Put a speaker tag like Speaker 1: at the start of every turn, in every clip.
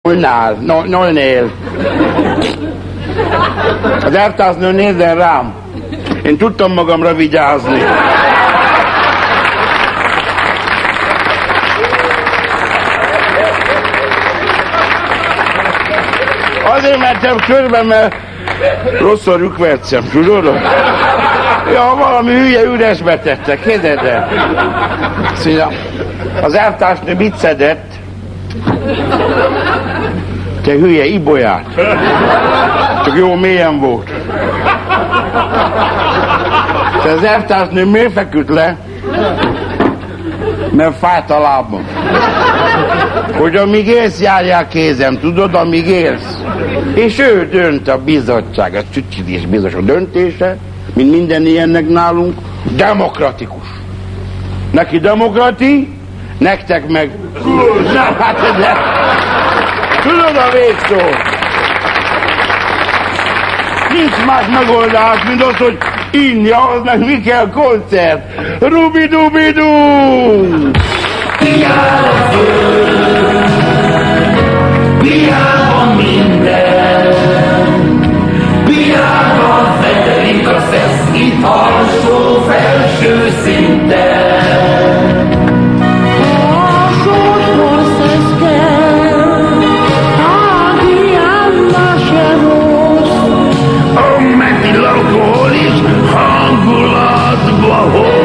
Speaker 1: Nolnél. Az elvtárznő nézzen rám. Én tudtam magamra vigyázni. Azért mentem körbe, mert rossz a rükvercem, tudod? Ja, valami hülye üresbe tette, képzeld el. Szóval az elvtársnő mit szedett? Te hülye, ibolyát. Csak jó mélyen volt. Te az elvtársnő miért feküdt le? Mert fájt a lábam. Hogy amíg élsz, járjál kézem, tudod, amíg élsz. És ő dönt a bizottság, a Csücsidés bizottság döntése, mint minden ilyennek nálunk, demokratikus. Neki demokrati, nektek meg... Nem, hát de... Tudod a végszó? Nincs más megoldás, mint az, hogy inni, ahhoz meg mi kell koncert. Rubidubidu!
Speaker 2: Piába minden, piába fedelik a szesz, itt alsó, felső szinten.
Speaker 3: Alsódból szeszkel, ágiánna se rossz.
Speaker 2: A metil alkohol is hangulatba hoz.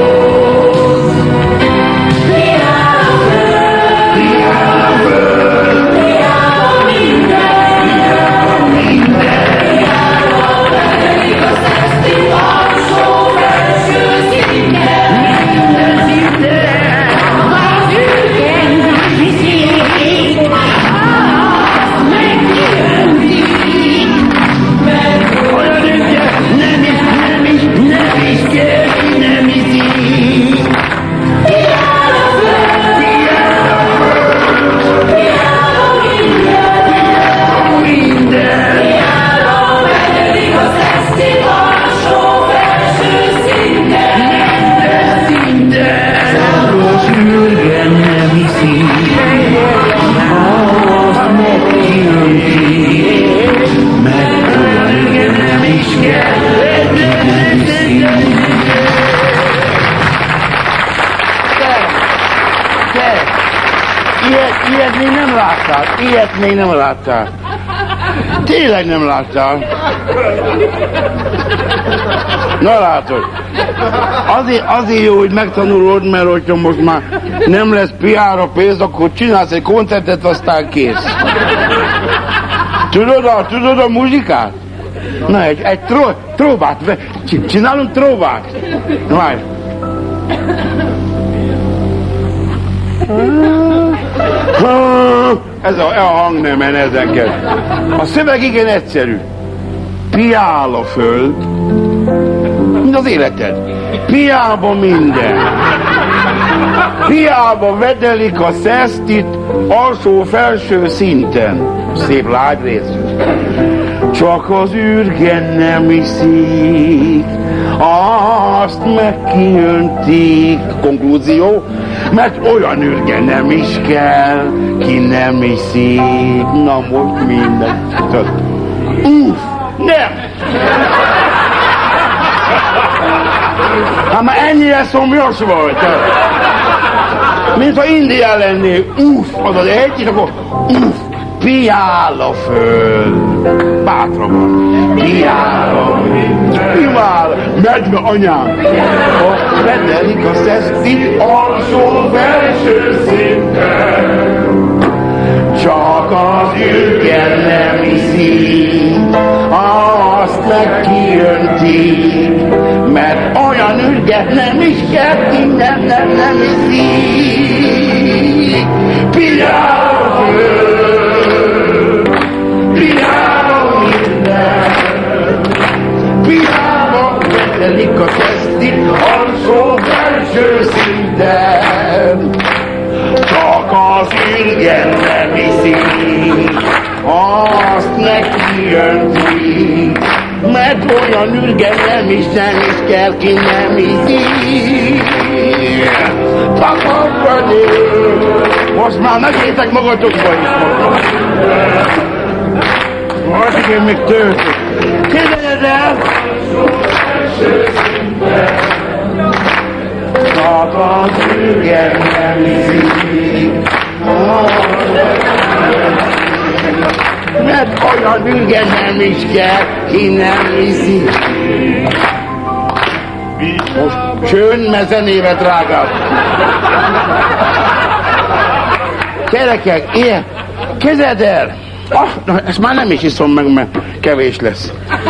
Speaker 1: Ilyet még nem láttál. Tényleg nem láttál. Na látod. Azért jó, hogy megtanulod, mert hogyha most már nem lesz piára pénz, akkor csinálsz egy koncertet, aztán kész. Tudod a muzsikát? Na, egy tróbát. Csinálunk tróbát. Na, várj. Ez a hangnemen ezen kell. A szöveg igen egyszerű. Piál a föld, mint az életed. Piába minden. Piába vedelik a szeszt itt alsó-felső szinten. Szép lágyrész. Csak az ürgen nem iszik, azt meg kijöntik. Konklúzió. Mert olyan ürge nem is kell, ki nem iszik. Na most minden. Uff, nem! Hát már ennyire szomjas volt. Mint ha Indián lennél. Uff, az az egy, és akkor uff, piál a föld. Bátrabban. Piál a föld. Medve anyám. Azt vedelik a szeszti alsó-felső szinten. Csak az ürgen nem iszik, azt meg kijöntik, mert olyan ürge nem is kell, ki nem iszik. Piál a föld, piál a minden, piálba vedelik a szeszti alsó-felső szinten. Csak az ürgen nem iszik, azt neki jöntik, mert olyan ürgen nem is kell, ki nem iszik. Most már megyétek magatokba is. én még töltök. Képzeljed el! Szabad ügyet nem viszik, mert olyan ügyet nem is kell, ki nem viszik. Most csőn, mert zenébe drágább. Gyerekek, ilyen, kezed el! Na, ezt már nem is iszom meg, mert kevés lesz.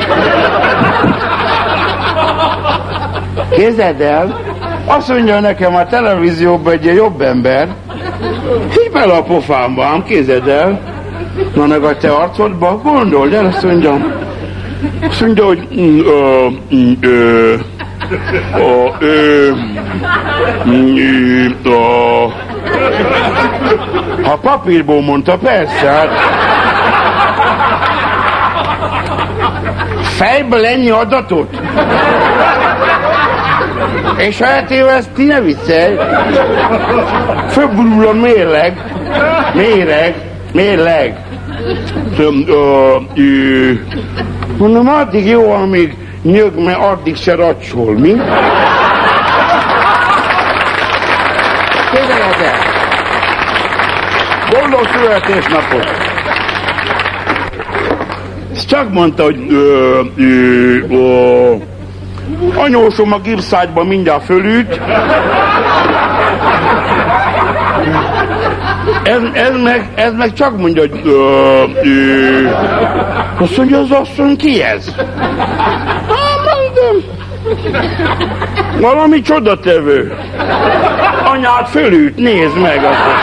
Speaker 1: Kezed el! Azt mondja nekem a televízióban egy jobb ember, így bele a pofámba, ám kézed el. Na meg a te arcodba, gondold el, azt mondja, hogy ha papírból mondta, persze, hát. Fejből ennyi adatot? És ha eltéveszti, ne viccelj. Fölbulul a mérleg. Mondom, addig jó, amíg nyög, mert addig se racsol, mi? Képzeled el! Boldog születésnapot! És csak mondta, hogy anyósom a gipszágyban mindjárt fölüt. Ez meg csak mondja, hogy azt mondja, az asszony, ki ez? Mondom. Valami csodatevő. Anyád fölüt, nézd meg azt.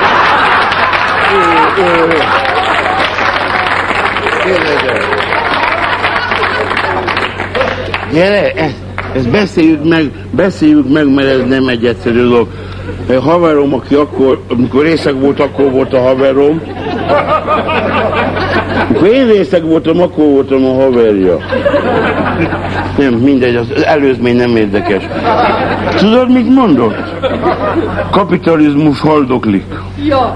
Speaker 1: Gyere, ezt beszéljük meg, mert ez nem egy egyszerű dolog. A haverom, aki amikor részeg volt, akkor volt a haverom. Amikor én részeg voltam, akkor voltam a haverja. Nem, mindegy, az előzmény nem érdekes. Tudod, mit mondott? Kapitalizmus haldoklik. Ja.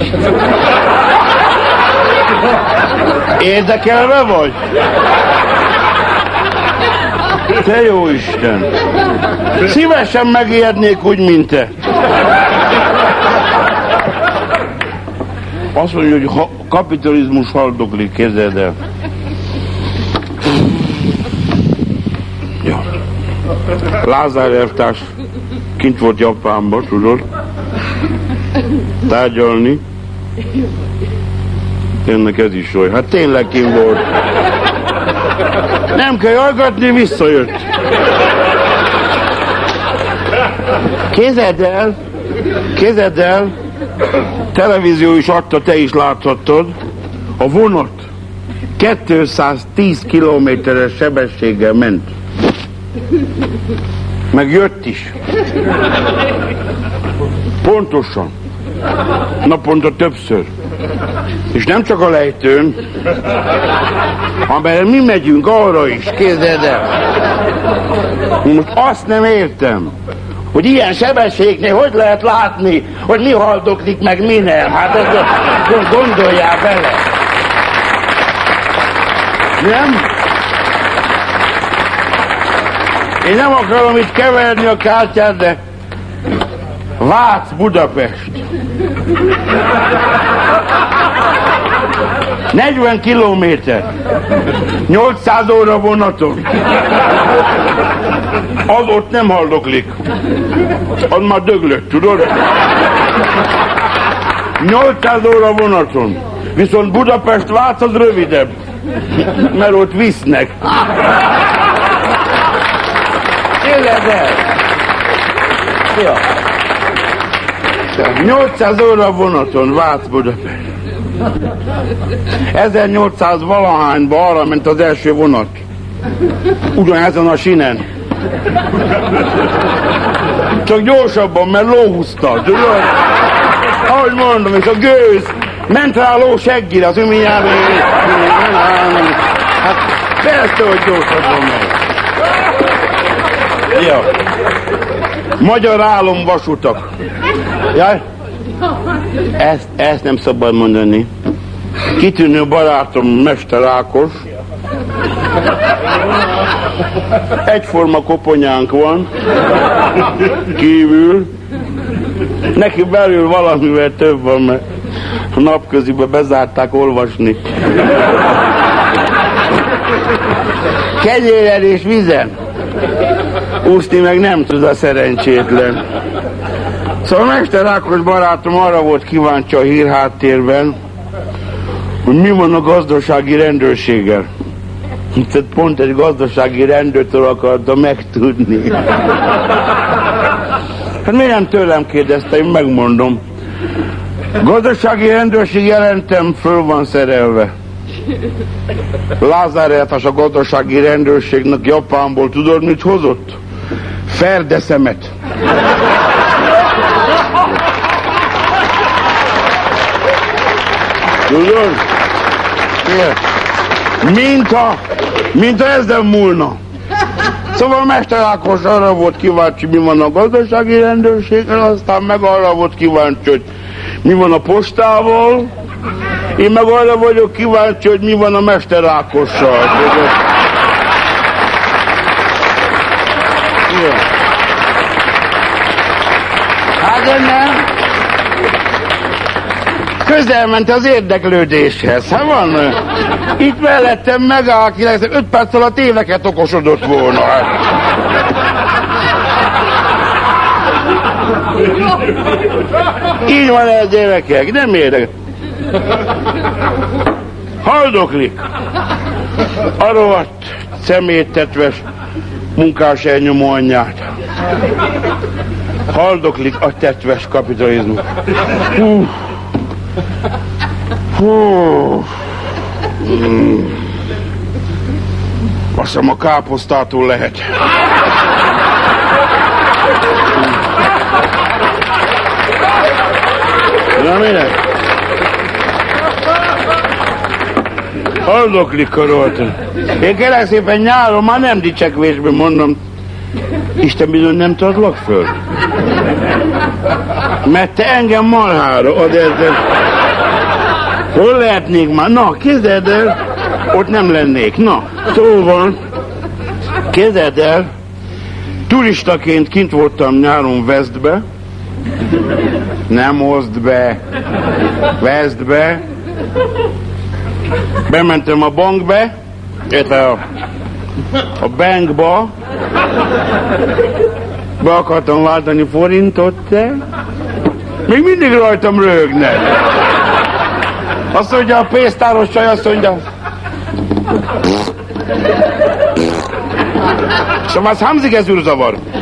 Speaker 1: Érdekelve vagy? Te jó Isten! Szívesen megijednék úgy, mint te. Azt mondja, hogy kapitalizmus haldoklik, képzeld el. Ja. Lázár elvtárs kint volt Japánban, tudod? Tárgyalni. Ennek ez is olyan. Hát tényleg kint volt. Nem kell hallgatni, visszajött. Kézed el, televízió is adta, te is láthattad, a vonat 210 kilométeres sebességgel ment. Meg jött is. Pontosan. Naponta többször. És nem csak a lejtőn, amelyre mi megyünk arra is, képzeld el. Most azt nem értem, hogy ilyen sebességnél hogy lehet látni, hogy mi haldoklik, meg mi nem. Hát ezt gondoljál bele. Nem? Én nem akarom itt keverni a kártyát, de Vác Budapest. 40 kilométer. 800 óra vonaton. Az ott nem haldoklik. Az már döglött, tudod? 800 óra vonaton. Viszont Budapest-Vác az rövidebb. Mert ott visznek. Képzeld el! Ja. 800 óra vonaton, Vác-Budapest. 1800 valahányba arra ment az első vonat. Ugyanezen a sinen. Csak gyorsabban, mert lóhúzta. Tudod? Ahogy mondom, és a gőz ment rá a ló seggire, az mindjárt. Hát persze, hogy gyorsabban megy. Ja. Magyar álomvasutak. Jaj? Ezt nem szabad mondani. Kitűnő barátom Mester Ákos. Egyforma koponyánk van. Kívül. Neki belül valamivel több van, mert a napközibe bezárták olvasni. Kenyéren és vízen. Úszni meg nem tud a szerencsétlen. Szóval Mester Ákos barátom arra volt kíváncsi a hírháttérben, hogy mi van a gazdasági rendőrséggel. Tehát pont egy gazdasági rendőrtől akarta megtudni. Hát miért nem tőlem kérdezte, én megmondom. Gazdasági rendőrség jelentem, föl van szerelve. Lázár elvtárs a gazdasági rendőrségnek Japánból tudod mit hozott? Ferdeszemet. Tudod? Mint ha ez nem múlna. Szóval Mester Ákos arra volt kíváncsi, mi van a gazdasági rendőrséggel, aztán meg arra volt kíváncsi, hogy mi van a postával, én meg arra vagyok kíváncsi, hogy mi van a Mester Ákossal. Hát de nem. Közel ment az érdeklődéshez. Hát van, itt mellettem megáll, 5 perc alatt éveket okosodott volna. Így van ez, gyerekek, nem érdekel. Haldoklik. A rohadt szeméttetves munkás elnyomó anyját. Haldoklik a tetves kapitalizmus. Azt hiszem a káposztától lehet. Na minek? Haldoklik a rohadt. Én kérlek szépen nyáron már nem dicsekvésben mondom. Isten bizony nem tartlak föl. Mert te engem marhára ad ezzel. Hol lehetnék már? Na, képzeld el, ott nem lennék. Na, szóval, képzeld el, turistaként kint voltam nyáron Vesztbe. Nem oszd be, Vesztbe. Bementem a bankbe, a bankba. Be akartam váltani forintot, te? Még mindig rajtam röhögnek. Azt mondja a pénztáros csaj, azt mondja. Szóval az hamzik ez űrzavar.